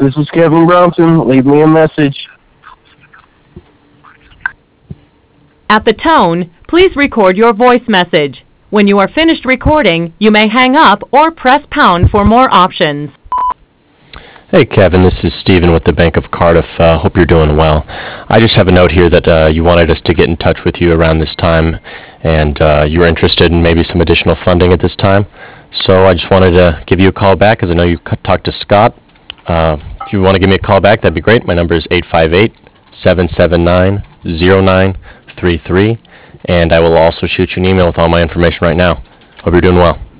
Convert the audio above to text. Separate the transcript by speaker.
Speaker 1: This is Kevin Brownson. Leave me a message.
Speaker 2: At the tone, please record your voice message. When you are finished recording, you may hang up or press pound for more options.
Speaker 3: Hey Kevin, this is Stephen with the Bank of Cardiff. Hope you're doing well. I just have a note here that you wanted us to get in touch with you around this time, and you're interested in maybe some additional funding at this time. So I just wanted to give you a call back, because I know you talked to Scott. If you want to give me a call back, that'd be great. My number is 858-779-0933, and I will also shoot you an email with all my information right now. Hope you're doing well.